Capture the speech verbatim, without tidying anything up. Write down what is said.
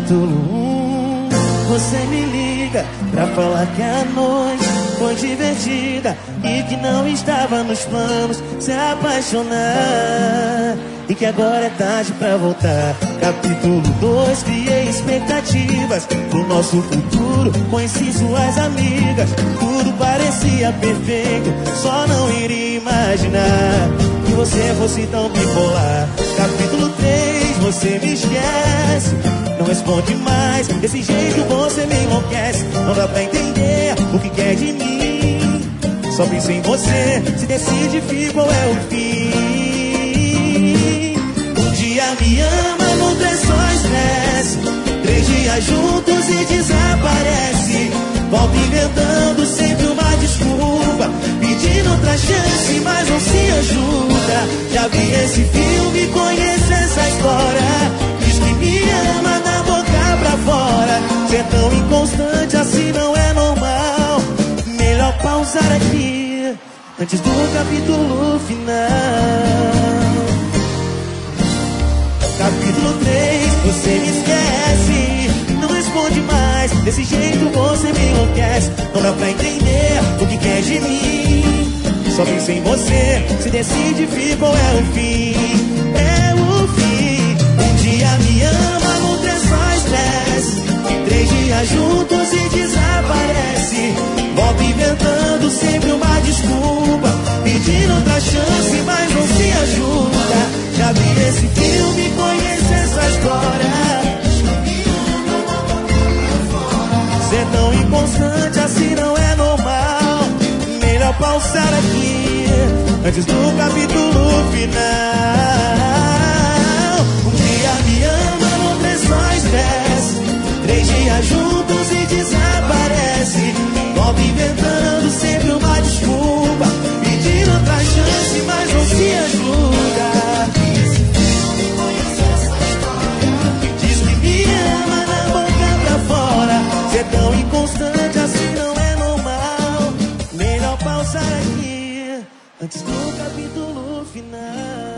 capítulo um, você me liga pra falar que a noite foi divertida e que não estava nos planos se apaixonar, e que agora é tarde pra voltar. Capítulo dois, criei expectativas pro nosso futuro, conheci suas amigas, tudo parecia perfeito, só não iria imaginar que você fosse tão bipolar. Capítulo três, você me esquece, não responde mais, desse jeito você me enlouquece, não dá pra entender o que quer de mim, só penso em você, se decide vir qual é o fim. Um dia me ama, no outro é só estresse, três dias juntos e desaparece, volta inventando sempre uma desculpa, pedindo outra chance, mas não se ajuda. Já vi esse filme, conheço essa história, diz que me ama da boca pra fora, ser tão inconstante assim não é normal, melhor pausar aqui antes do capítulo final. Capítulo três, você me esquece, não responde mais, desse jeito você me enlouquece, não dá pra entender o que quer de mim, só penso em você, se decide vir qual é o fim. É o fim. Um dia me ama, no outro é só estresse, três dias juntos e desaparece, volta inventando sempre uma desculpa, pedindo outra chance, mas não se ajuda. Já vi esse filme, conheço essa história, ser tão inconstante assim não é normal, melhor pausar aqui antes do capítulo final. Um dia me ama, no outro é só estresse, três dias juntos e desaparece, volta inventando sempre uma desculpa, pedindo outra chance, mas não se ajuda. Diz que me ama na boca pra fora, ser tão inconstante assim não é normal, melhor pausar aqui antes do capítulo final.